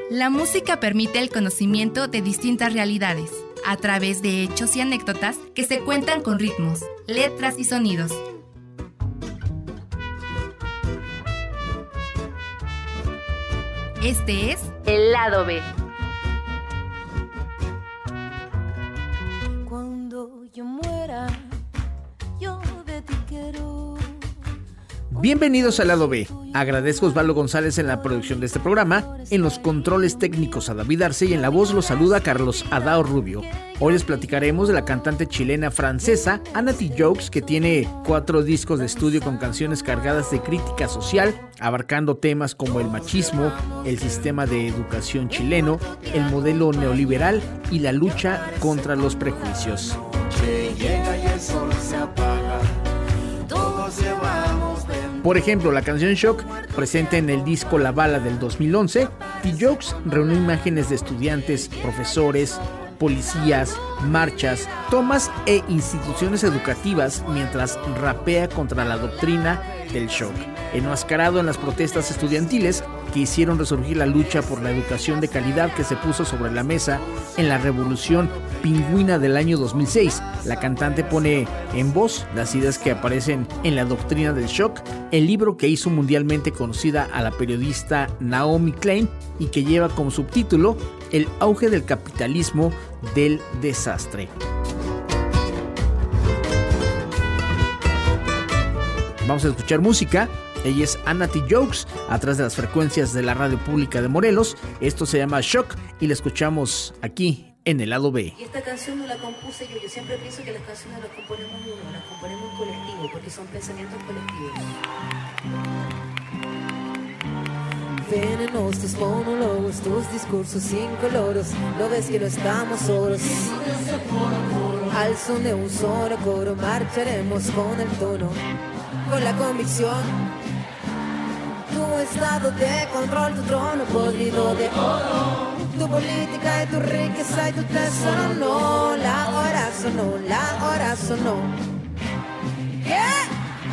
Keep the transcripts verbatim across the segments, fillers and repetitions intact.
La música permite el conocimiento de distintas realidades, a través de hechos y anécdotas que se cuentan con ritmos, letras y sonidos. Este es el lado B. Cuando yo muera, yo de ti quiero. Bienvenidos al lado B. Agradezco a Osvaldo González en la producción de este programa, en los controles técnicos a David Arce y en la voz los saluda Carlos Adao Rubio. Hoy les platicaremos de la cantante chilena francesa Anaty Joux, que tiene cuatro discos de estudio con canciones cargadas de crítica social, abarcando temas como el machismo, el sistema de educación chileno, el modelo neoliberal y la lucha contra los prejuicios. Llega y el sol se apaga, todos llevamos. Por ejemplo, la canción Shock, presente en el disco La Bala del dos mil once, Joux reunió imágenes de estudiantes, profesores, policías, marchas, tomas e instituciones educativas mientras rapea contra la doctrina del shock, enmascarado en las protestas estudiantiles que hicieron resurgir la lucha por la educación de calidad que se puso sobre la mesa en la revolución pingüina del año dos mil seis. La cantante pone en voz las ideas que aparecen en la doctrina del shock, el libro que hizo mundialmente conocida a la periodista Naomi Klein y que lleva como subtítulo El auge del capitalismo del desastre. Vamos a escuchar música. Ella es Anaty Joux, a través de las frecuencias de la radio pública de Morelos. Esto se llama Shock y la escuchamos aquí en el lado B. Y esta canción no la compuse yo. Yo siempre pienso que las canciones las componemos uno, las componemos en colectivo, porque son pensamientos colectivos. Venenos tus monólogos, tus discursos incoloros. No ves que no estamos solos. Al son de un solo coro marcharemos con el tono, con la convicción. Tu estado de control, tu trono podrido de oro. Tu política y tu riqueza y tu tesoro. No, la hora sonó, la hora sonó. ¿Qué?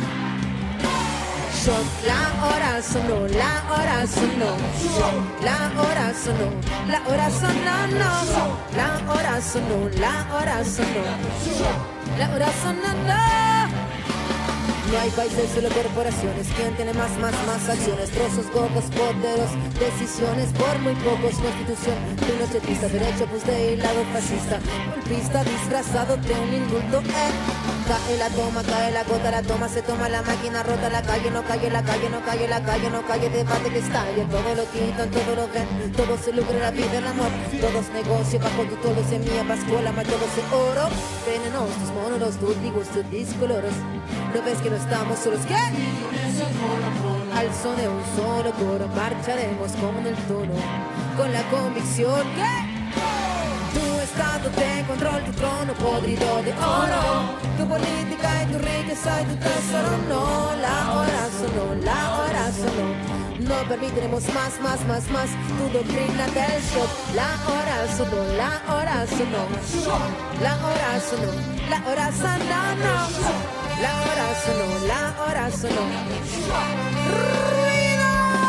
Shock, la hora sonó, la hora sonó. La hora sonó, la hora sonó, no. La hora sonó, la hora sonó. La hora sonó, no. No hay países, solo corporaciones. ¿Quién tiene más, más, más acciones? Trozos, pocos, poderos, decisiones por muy pocos. Constitución, pinochetista, derecho, pues de lado fascista. Golpista disfrazado de un indulto, eh. Cae la toma, cae la gota, la toma, se toma la máquina rota. La calle no calle, la calle no calle, la calle no calle. Debate que estalla, todo lo quitan, todo lo ven. Todo se lucra, la vida, el amor. Todos negocios bajo tu todo, semilla, pascuala, más todo se oro. Venenos, tus monos, tus digos, tus discoloros. ¿No ves que no estamos solos? ¿Qué? Al son de un solo coro marcharemos con el tono, con la convicción que tu estado de control, tu trono podrido de oro. Tu política y tu riqueza y tu tesoro. No, la hora sonó, la hora sonó. No permitiremos más, más, más, más tu doctrina del shock. La hora sonó, la hora sonó. La hora sonó, la hora sonó, no. La hora sonó, la hora sonó. ¡Ruido!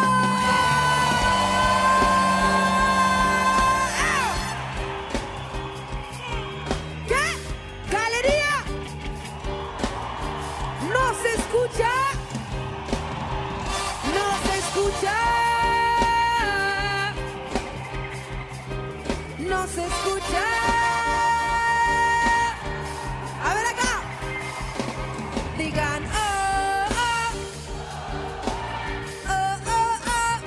¿Qué? ¡Galería! ¡No se escucha! ¡No se escucha! ¡No se escucha! A ver acá. Digan oh, oh. Oh, oh, oh.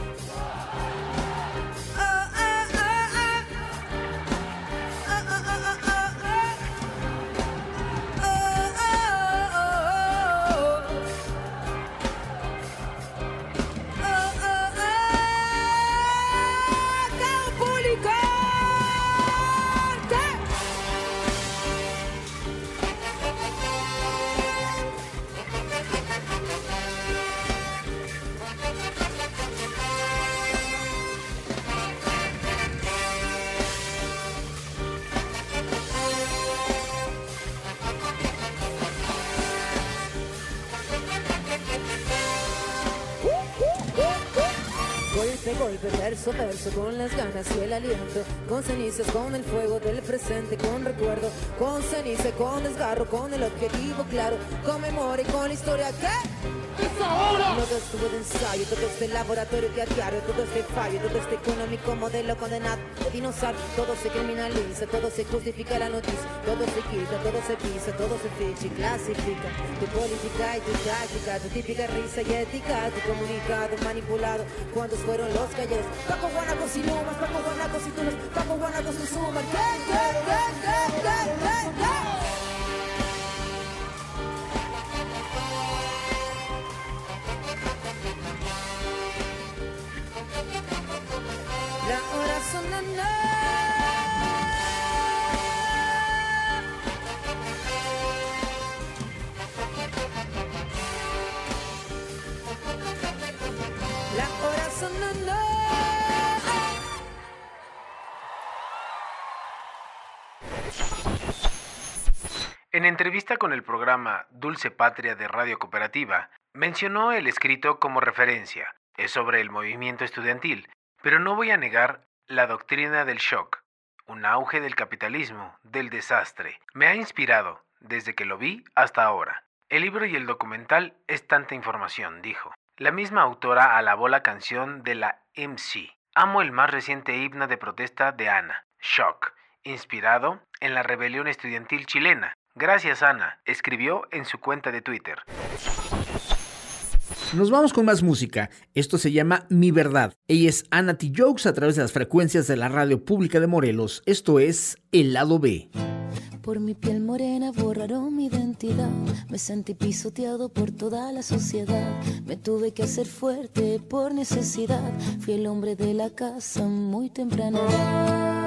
Oh, oh, oh, oh. Oh, oh, oh, oh, oh. Oh, oh, oh, oh. Oh, oh, oh. Campo Licor. perverso verso, con las ganas y el aliento, con cenizas, con el fuego del presente, con recuerdo, con ceniza, con desgarro, con el objetivo claro, con memoria y con la historia que... No todo estuvo de ensayo, todo este laboratorio que a diario, todo este fallo, todo este económico modelo condenado de dinosaurio, todo se criminaliza, todo se justifica la noticia, todo se quita, todo se pisa, todo se ficha y clasifica. Tu política y tu táctica, tu típica risa y ética, tu comunicado manipulado. ¿Cuántos fueron los calleros? Paco guanacos y lumas, Paco guanacos y tunas, Paco guanacos y suman. ¿Qué, qué, qué, qué, qué, qué, qué? La hora sonando. La hora sonando. En entrevista con el programa Dulce Patria de Radio Cooperativa, mencionó el escrito como referencia. Es sobre el movimiento estudiantil, pero no voy a negar la doctrina del shock, un auge del capitalismo, del desastre. Me ha inspirado desde que lo vi hasta ahora. El libro y el documental es tanta información, dijo. La misma autora alabó la canción de la M C. Amo el más reciente himno de protesta de Ana, Shock, inspirado en la rebelión estudiantil chilena. Gracias, Ana, escribió en su cuenta de Twitter. Nos vamos con más música. Esto se llama Mi Verdad. Ella es Ana T. Jokes a través de las frecuencias de la radio pública de Morelos. Esto es El Lado B. Por mi piel morena borraron mi identidad. Me sentí pisoteado por toda la sociedad. Me tuve que hacer fuerte por necesidad. Fui el hombre de la casa muy temprana edad.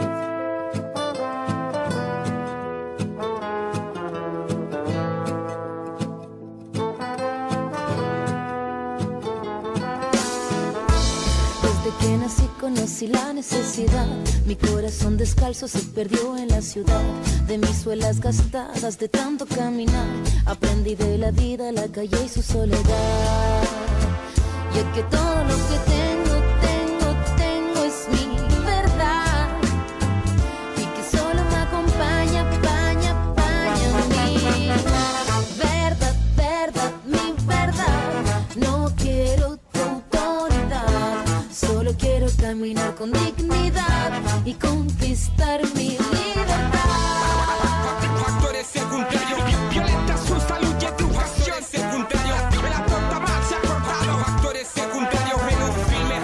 Que nací conocí la necesidad. Mi corazón descalzo se perdió en la ciudad. De mis suelas gastadas de tanto caminar, aprendí de la vida, la calle y su soledad. Y es que todo lo que tengo, tengo, tengo es mi verdad. Y que solo me acompaña, paña, paña mi verdad, verdad, mi verdad. No quiero solo quiero caminar con dignidad y conquistar mi libertad. Factores secundarios, violenta su salud y educación secundario. La torta más se ha cortado. Factores secundarios, en un filme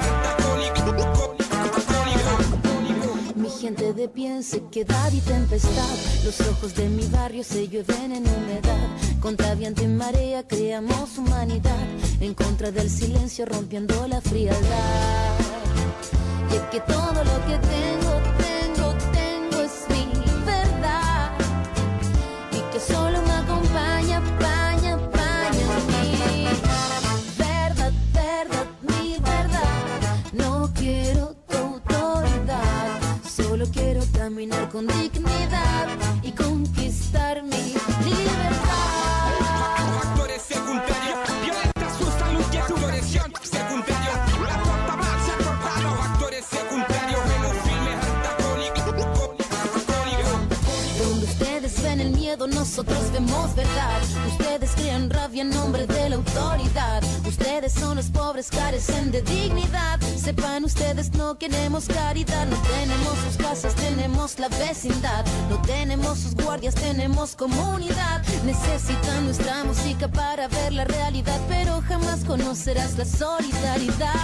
antagónico. Mi gente de pie en sequedad y tempestad. Los ojos de mi barrio se llueven en humedad. Contra viento y marea creamos humanidad. En contra del silencio rompiendo la frialdad. Y es que todo lo que tengo, tengo, tengo es mi verdad. Y que solo me acompaña, paña, paña mi verdad, verdad, mi verdad. No quiero tu autoridad, solo quiero caminar con dignidad y conquistar mi libertad. Factores secundarios, violenta su salud y educación secundario. La torta más se ha cortado. Factores secundarios, en un filme antagónico. Donde ustedes ven el miedo, nosotros vemos verdad. Ustedes crean rabia en nombre de la autoridad. Ustedes son los pobres, carecen de dignidad. Sepan ustedes, no queremos caridad. No tenemos sus casas, tenemos la vecindad. No tenemos sus guardias, tenemos comunidad. Necesitan nuestra música para ver la realidad, pero jamás conocerás la solidaridad.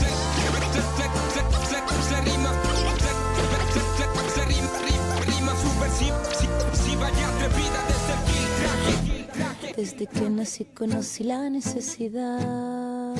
Se rima, se rima subversiva y atrevida desde el traje. Desde que nací conocí la necesidad.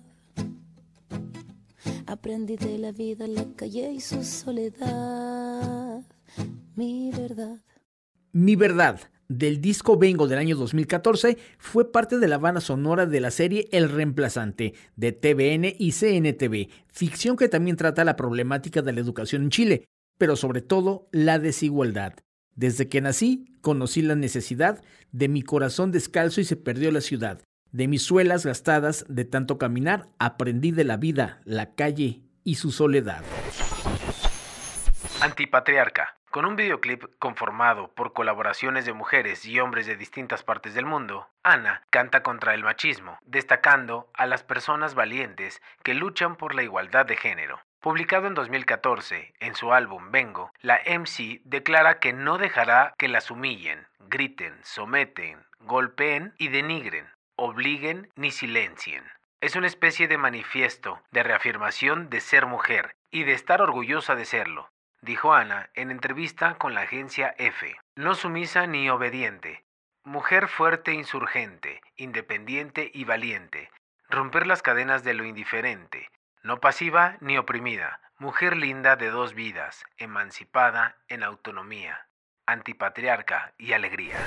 Aprendí de la vida, la calle y su soledad. Mi verdad. Mi Verdad, del disco Vengo del año dos mil catorce, fue parte de la banda sonora de la serie El Reemplazante, de T V N y C N T V, ficción que también trata la problemática de la educación en Chile, pero sobre todo la desigualdad. Desde que nací, conocí la necesidad, de mi corazón descalzo y se perdió la ciudad. De mis suelas gastadas de tanto caminar, aprendí de la vida, la calle y su soledad. Antipatriarca. Con un videoclip conformado por colaboraciones de mujeres y hombres de distintas partes del mundo, Ana canta contra el machismo, destacando a las personas valientes que luchan por la igualdad de género. Publicado en dos mil catorce, en su álbum Vengo, la M C declara que no dejará que las humillen, griten, someten, golpeen y denigren, obliguen ni silencien. Es una especie de manifiesto de reafirmación de ser mujer y de estar orgullosa de serlo, dijo Ana en entrevista con la agencia F. No sumisa ni obediente, mujer fuerte e insurgente, independiente y valiente, romper las cadenas de lo indiferente, no pasiva ni oprimida, mujer linda de dos vidas, emancipada en autonomía, antipatriarca y alegría.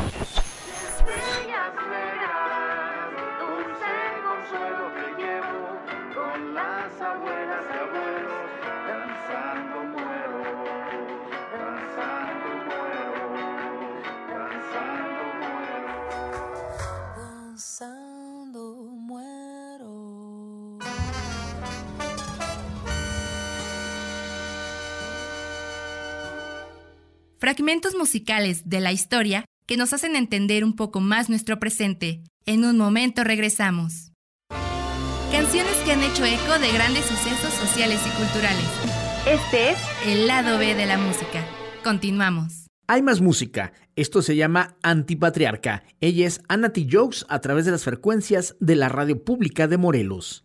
Fragmentos musicales de la historia que nos hacen entender un poco más nuestro presente. En un momento regresamos. Canciones que han hecho eco de grandes sucesos sociales y culturales. Este es el lado B de la música. Continuamos. Hay más música. Esto se llama Antipatriarca. Ella es Ana T. Jokes a través de las frecuencias de la radio pública de Morelos.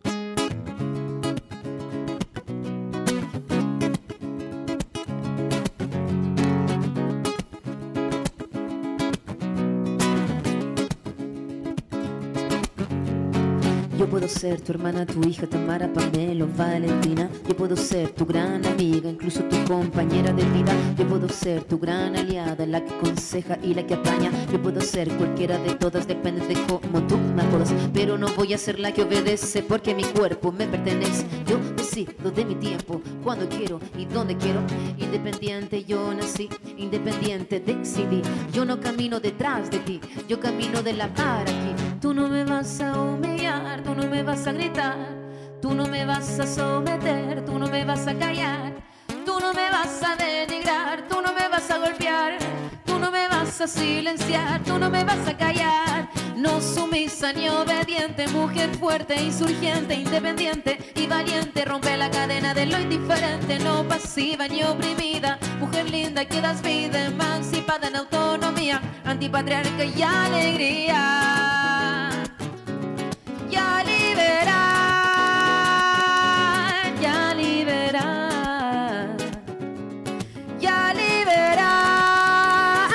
Yo puedo ser tu hermana, tu hija, Tamara, Pamela o Valentina. Yo puedo ser tu gran amiga, incluso tu compañera de vida. Yo puedo ser tu gran aliada, la que aconseja y la que apaña. Yo puedo ser cualquiera de todas, depende de cómo tú me acuerdas. Pero no voy a ser la que obedece porque mi cuerpo me pertenece. Yo decido de mi tiempo, cuando quiero y donde quiero. Independiente yo nací, independiente decidí. Yo no camino detrás de ti, yo camino de la par aquí. Tú no me vas a humillar, tú no me vas a gritar, tú no me vas a someter, tú no me vas a callar, tú no me vas a denigrar, tú no me vas a golpear, tú no me vas a silenciar, tú no me vas a callar. No sumisa ni obediente, mujer fuerte, insurgente, independiente y valiente, rompe la cadena de lo indiferente, no pasiva ni oprimida, mujer linda que das vida, emancipada en autonomía, antipatriarca y alegría. Ya liberar, ya liberar, ya liberar,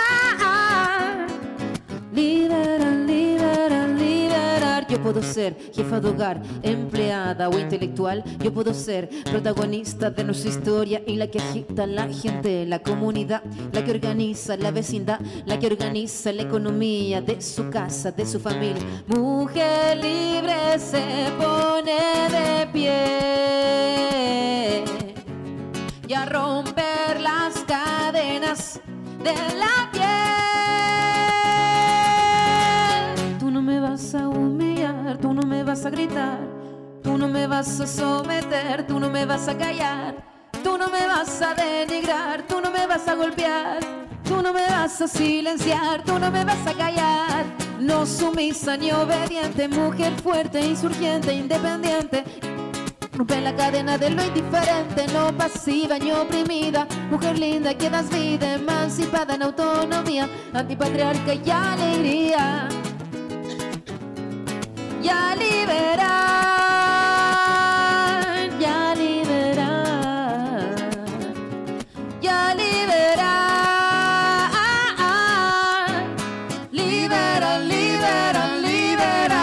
liberar, liberar, liberar. Yo puedo ser jefa de hogar, empleada o intelectual. Yo puedo ser protagonista de nuestra historia y la que agita a la gente, la comunidad, la que organiza la vecindad, la que organiza la economía de su casa, de su familia. Mujer libre se pone de pie y a romper las cadenas de la piel. Tú no me vas a humillar, tú no me vas a gritar, tú no me vas a someter, tú no me vas a callar, tú no me vas a denigrar, tú no me vas a golpear, tú no me vas a silenciar, tú no me vas a callar. No sumisa ni obediente, mujer fuerte, insurgente, independiente. Rompe la cadena de lo indiferente, no pasiva ni oprimida, mujer linda que das vida, emancipada en autonomía, antipatriarca y alegría. Ya liberar, ya liberar, ya liberar. Libera, libera, libera.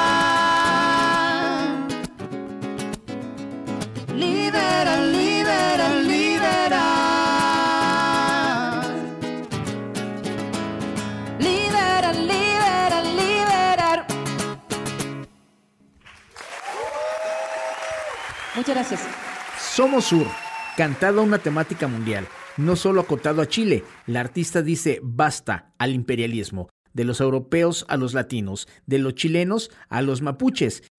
Libera, libera, libera. Libera, libera, liberar. Muchas gracias. Somos Sur, cantado a una temática mundial, no solo acotado a Chile. La artista dice basta al imperialismo, de los europeos a los latinos, de los chilenos a los mapuches,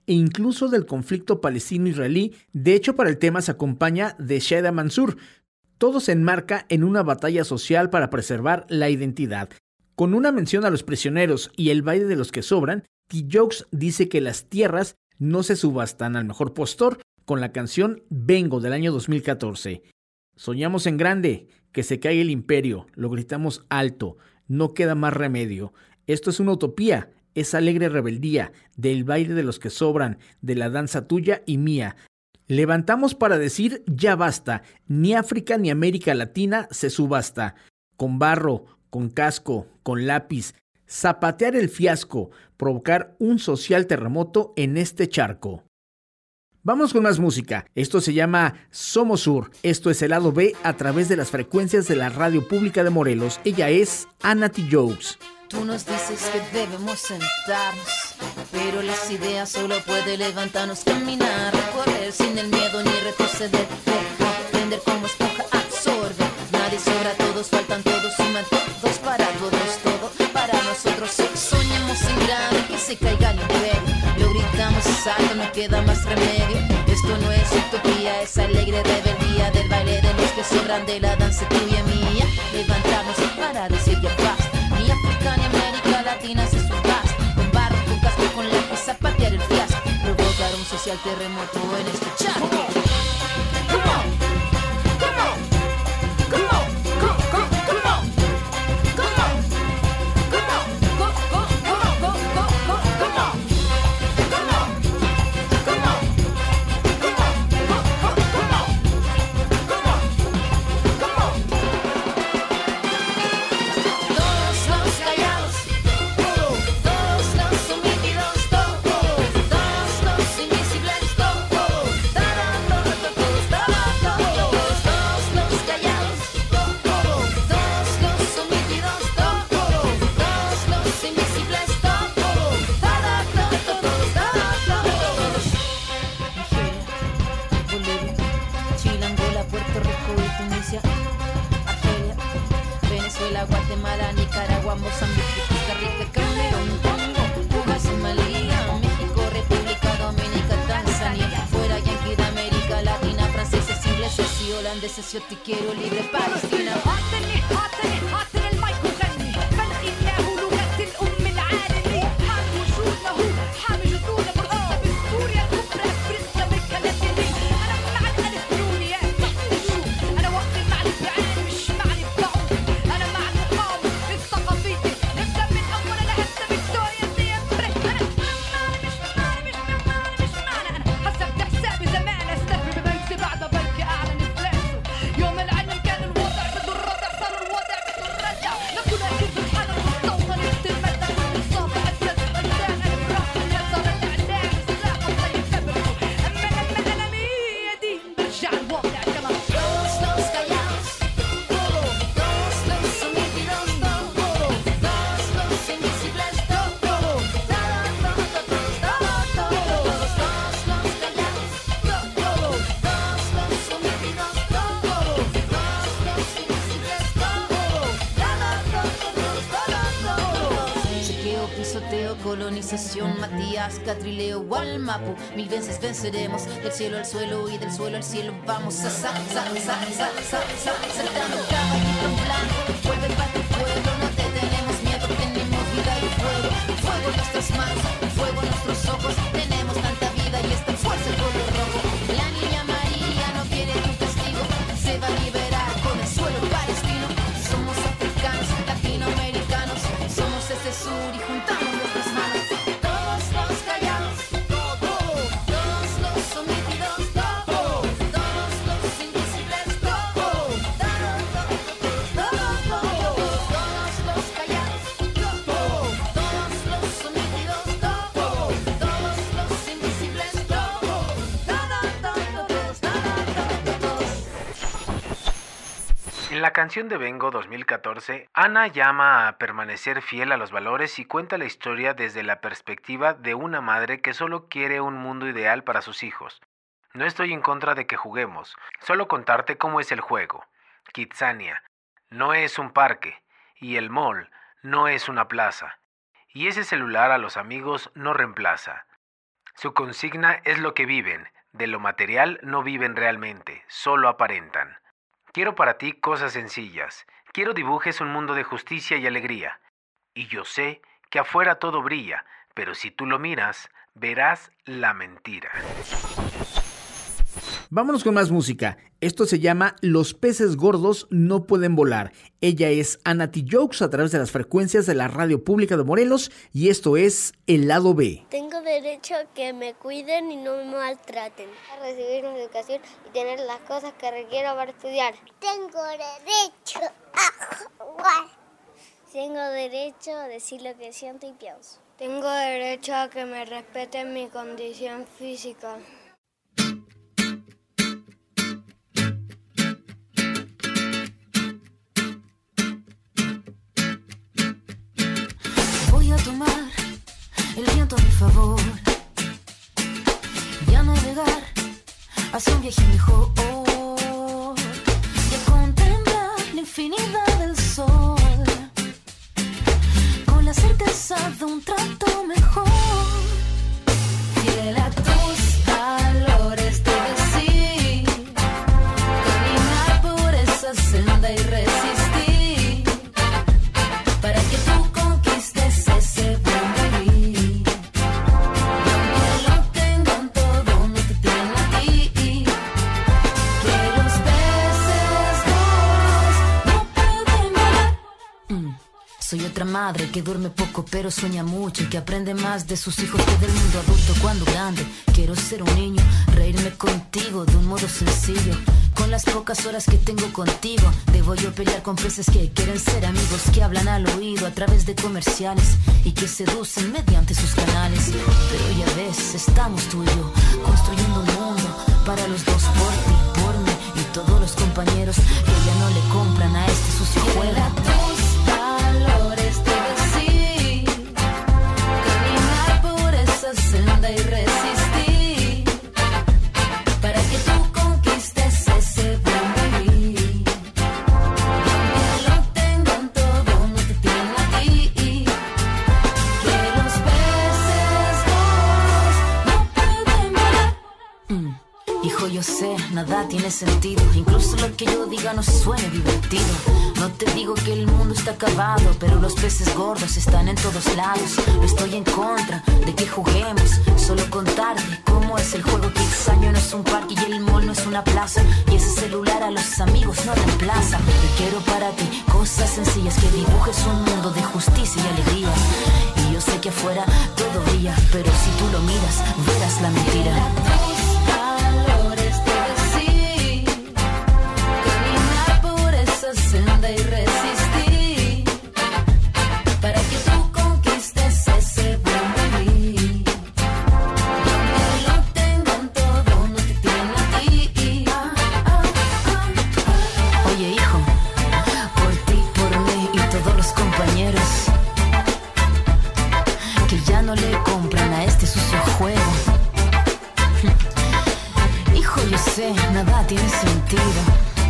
e incluso del conflicto palestino-israelí. De hecho, para el tema se acompaña de Sheda Mansour. Todo se enmarca en una batalla social para preservar la identidad. Con una mención a los prisioneros y el baile de los que sobran, T-Jokes dice que las tierras no se subastan al mejor postor con la canción Vengo del año dos mil catorce. Soñamos en grande, que se caiga el imperio, lo gritamos alto, no queda más remedio. Esto es una utopía, es alegre rebeldía, del baile de los que sobran, de la danza tuya y mía. Levantamos para decir ya basta, ni África ni América Latina se subasta. Con barro, con casco, con lápiz, zapatear el fiasco, provocar un social terremoto en este charco. Vamos con más música. Esto se llama Somos Sur. Esto es el lado B a través de las frecuencias de la Radio Pública de Morelos. Ella es Ana T-Jokes. Tú nos dices que debemos sentarnos, pero las ideas solo pueden levantarnos, caminar, recorrer sin el miedo ni retroceder, aprender como esponja, absorber. Nadie sobra, todos faltan, todos suman, todos para todos, todo para nosotros. Soñamos en grande, que se caiga el imperio, lo gritamos alto, no queda más remedio. Esto no es utopía, es alegre rebeldía, del baile de los que sobran, de la danza tuya y mía. Levantamos para decir ya basta. Ni África ni América Latina se subasta. Con barro, con casco, con lápiz, zapatear el fiasco, provocar un social terremoto en este charco. Come on, come on, come on, come on, come on, come on, come on, go, go, go, go, go, go, come on, come on, come on, come on, go, go, come on, come on, come on. Todos los callados, todos los omitidos, todos, todos los invisibles, todos, todos, todos, todos, todos los callados, todos, todos los omitidos, todos, todos los invisibles, todos, todos, todos, todos. Nigeria, Bolivia, Chile, Angola, Puerto Rico y Tunisia, Argelia, Venezuela, Guatemala, Nicaragua, Mozambique, Costa Rica, Camerún, Congo, Cuba, Somalia, México, República Dominicana, Tanzania, fuera Yankee de América Latina, franceses, ingleses y holandeses, yo te quiero libre Palestina. Colonización, Matías, Catrileo, Gualmapu, mil veces venceremos, del cielo al suelo y del suelo al cielo vamos a sa, sa, sa, sa, sa, sa, saltando caballito blanco, vuelve para tu pueblo, no te tenemos miedo, tenemos vida y fuego, fuego en nuestras manos, fuego en nuestros ojos, tenemos tanta vida y esta fuerza el color rojo, la niña María no quiere tu castigo, se va a liberar con el suelo palestino, somos africanos, latinoamericanos, somos ese sur y juntamos nuestras manos. Todos los callados, todos, todos los omitidos, todos, todos los invisibles, todos, todos, todos, todos, todos los callados, todos, todos los omitidos, todos, todos los invisibles, todos, todos, todos, todos, todos. En la canción de Vengo dos mil catorce, Ana llama a permanecer fiel a los valores y cuenta la historia desde la perspectiva de una madre que solo quiere un mundo ideal para sus hijos. No estoy en contra de que juguemos, solo contarte cómo es el juego. Kitsania no es un parque y el mall no es una plaza. Y ese celular a los amigos no reemplaza. Su consigna es lo que viven. De lo material no viven realmente, solo aparentan. Quiero para ti cosas sencillas. Quiero dibujes un mundo de justicia y alegría. Y yo sé que afuera todo brilla, pero si tú lo miras, verás la mentira. Vámonos con más música. Esto se llama Los peces gordos no pueden volar. Ella es Anati Jokes a través de las frecuencias de la Radio Pública de Morelos y esto es El Lado B. Tengo derecho a que me cuiden y no me maltraten. A recibir una educación y tener las cosas que requiero para estudiar. Tengo derecho a jugar. Tengo derecho a decir lo que siento y pienso. Tengo derecho a que me respeten mi condición física. Voy a tomar el viento a mi favor y a navegar hacia un viaje mejor y a contemplar la infinidad del sol con la certeza de un trato mejor. Fiel a tus valores te decí, caminar por esa senda y resistir para que tú conquistes ese buen vivir. Y aunque lo tengan todo, no te tienen a ti. Que los peces gordos no pueden volar. Mm. Soy otra madre que duerme poco pero sueña mucho y que aprende más de sus hijos que del mundo adulto cuando grande. Quiero ser un niño, reírme contigo de un modo sencillo. Con las pocas horas que tengo contigo, debo yo pelear con peces que quieren ser amigos, que hablan al oído a través de comerciales y que seducen mediante sus canales. Pero ya ves, estamos tú y yo construyendo un mundo para los dos, por ti, por mí y todos los compañeros que ya no le compran a este sucio juego. Valores te decí, caminar por esa senda y resistir para que tú conquistes ese buen vivir. Y aunque lo tengan todo, no te tienen a ti. Que los peces gordos no pueden volar. Mm. Hijo, yo sé, nada tiene sentido. Incluso lo que yo diga no suene divertido. No te digo que el mundo está acabado, pero los peces gordos están en todos lados. No estoy en contra de que juguemos, solo contarte cómo es el juego. Que Exaño no es un parque y el mall no es una plaza, y ese celular a los amigos no reemplaza. Yo quiero para ti cosas sencillas, que dibujes un mundo de justicia y alegría. Y yo sé que afuera todo brilla, pero si tú lo miras, verás la mentira. Valores te decí, caminar por esa senda y resistir para que tú conquistes ese buen vivir. Y aunque lo tengan todo, no te tienen a ti. Ah, ah, ah, ah. Oye, hijo, por ti, por mí y todos los compañeros que ya no le compran a este sucio juego. Hijo, yo sé, nada tiene sentido.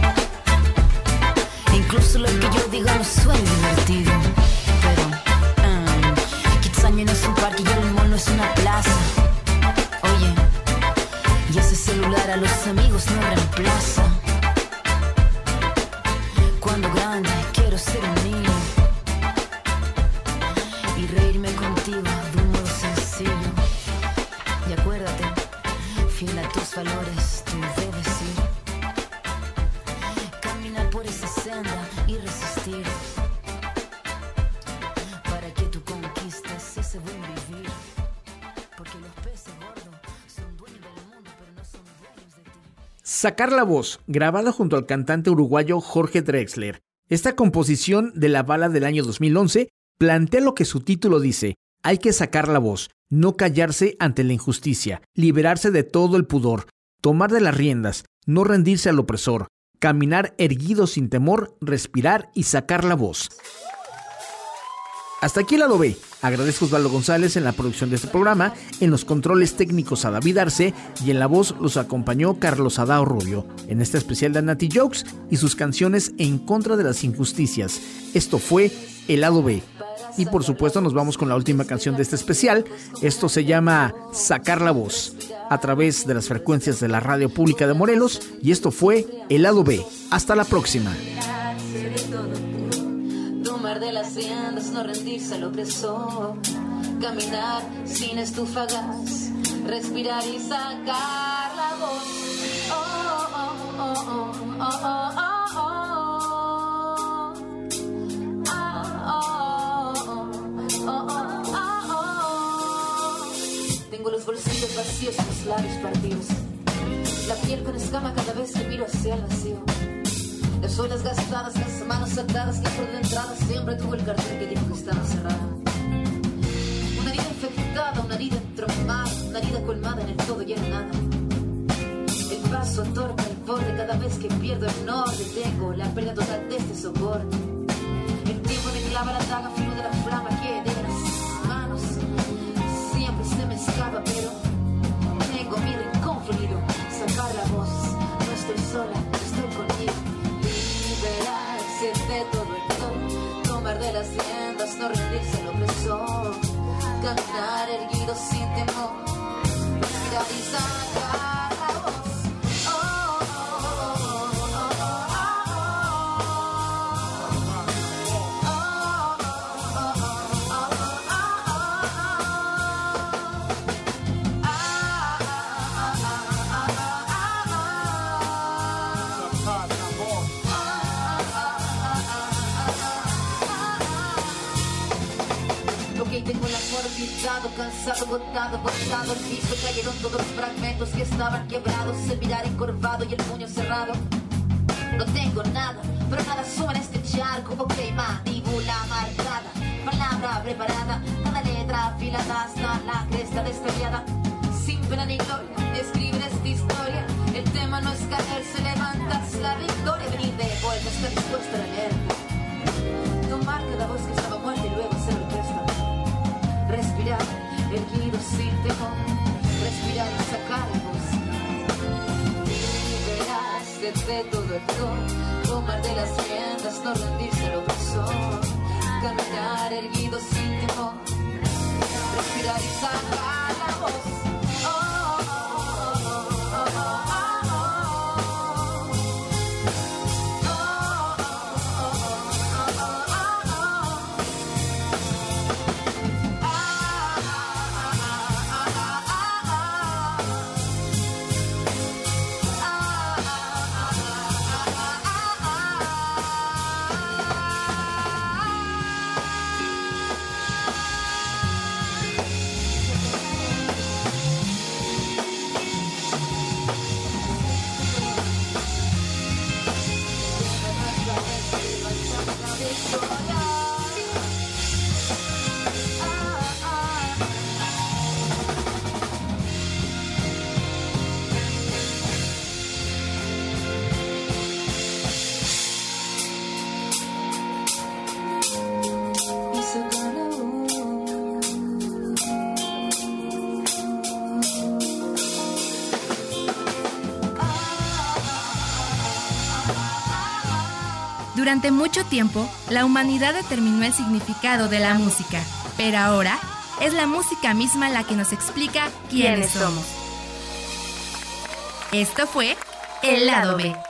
Incluso lo que yo diga no suena divertido. Pero um, Kitsania no es un parque y el mall no es una plaza. Oye, y ese celular a los amigos no reemplaza. Cuando grande quiero ser un niño y reírme contigo de un modo sencillo. Y acuérdate, fiel a tus valores, tú debes ir. Caminar por esa senda y resistir para que tú conquistes ese buen vivir. Porque los peces gordos son dueños del mundo, pero no son dueños de ti. Sacar la voz, grabada junto al cantante uruguayo Jorge Drexler. Esta composición de la bala del año dos mil once plantea lo que su título dice: hay que sacar la voz, no callarse ante la injusticia, liberarse de todo el pudor, tomar de las riendas, no rendirse al opresor, caminar erguido sin temor, respirar y sacar la voz. Hasta aquí el lado B. Agradezco a Osvaldo González en la producción de este programa, en los controles técnicos a David Arce y en la voz los acompañó Carlos Adao Rubio, en este especial de Anati Jokes y sus canciones en contra de las injusticias. Esto fue el lado B. Para Y por supuesto nos vamos con la última canción de este especial. Esto se llama Sacar la Voz, a través de las frecuencias de la Radio Pública de Morelos. Y esto fue El Lado B. Hasta la próxima. Tomar de las riendas, no rendirse al opresor. Caminar sin estufagas, respirar y sacar la voz. Oh, oh, oh, oh, oh, oh, oh. Tengo los bolsillos vacíos, los labios partidos, la piel con escama cada vez que miro hacia el vacío. Las suelas gastadas, las manos atadas, la puerta de entrada siempre tuvo el cartel que dijo que estaba cerrada. Una herida infectada, una herida entromada, una herida colmada en el todo y en nada. El paso torpe al borde cada vez que pierdo el norte. Tengo la pérdida total de este soporte. El tiempo me clava la daga, filo de la flama que de las manos siempre se me escapa, pero tengo mi rincón florido. Sacar la voz, no estoy sola, estoy conmigo. Liberarse de todo el todo, tomar de las riendas, no rendirse al opresor. Caminar erguido sin temor, respirar y sacar la voz. Tengo el amor olvidado, cansado, agotado, botado al piso. Cayeron todos los fragmentos que estaban quebrados. El mirar encorvado y el puño cerrado. No tengo nada, pero nada suma en este charco. Ok, mandíbula marcada, palabra preparada, cada letra afilada hasta la cresta desferiada. Sin pena ni gloria, escribir esta historia. El tema no es caerse, levantarse la victoria. Venir de vuelta, estar dispuesta a leer. Tomar cada voz que estaba muerta y luego hacer orquesta. Respirar, erguido sin temor, respirar y sacar la voz. Liberarse de todo el todo, tomar de las riendas, no rendirse al opresor. Caminar erguido sin temor, respirar y sacar la voz. Oh, oh, oh, oh, oh, oh. Durante mucho tiempo, la humanidad determinó el significado de la música, pero ahora es la música misma la que nos explica quiénes somos. Esto fue El Lado B.